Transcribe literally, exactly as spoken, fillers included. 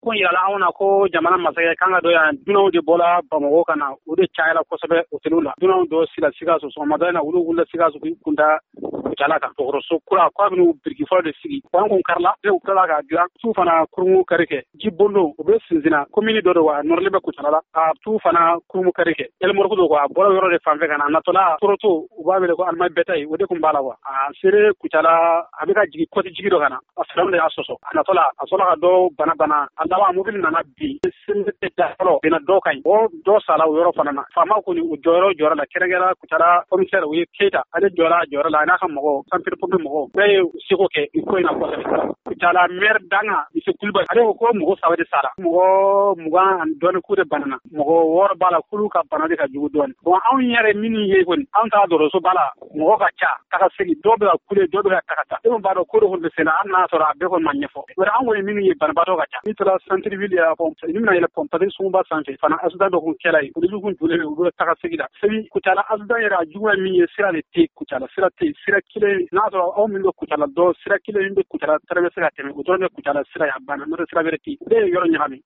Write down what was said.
ko yala awna ko jamana masaya kanga do ya dunaw de bola bamago kana o de chayla ko sabe otelula dunaw do sila siga so so madana ulu ulu siga so kunda kucala kan to so kura ko abinu birgi fo de sigi ko kon karla de ukala ga gira tu fana kurmu karike jibbondo o be sinzina komini do do wa norle be kucala a tu fana kurmu karike el morgo do wa bola yoro de fambe kana natola toroto ubabe ko alma betay o de ko mbala wa a sere kucala abika jigi koti jigi do kana asalamu de asoso natola asola do bana bana allawa mobil nana bi sinde ta folo bina do kay o do sala yoro fana na fama ko ni joro joro la kerengera kucala commissaire wi keita ale jora jora la na kam mo sampir problem mo be siko ke ko ina ko kucala mer danga ise kulba ale ko mo sawade sala mo mo an don ko de banana mo wor bala kulu ka banade ka jugu don bon aw yare mini ye kon an ta do so bala mo ka cha taka segi do be kule do be taka ta e mo bado ko do hunde sena an na so ra be ko manyefo wara an woni mini ye ban bado ka cha ni to la centre ville ya pompe ni na ile pompe de sumba santé fana asuda do ko kelay ko du ko dule do taka segi da sebi kucala asuda yara juwa mi ye sira de te kucala sira te sira kile na so aw min do kucala do sira kile inde kucala traverser ka teme o do ne kucala sira ya bana no sira verti de yoro nyami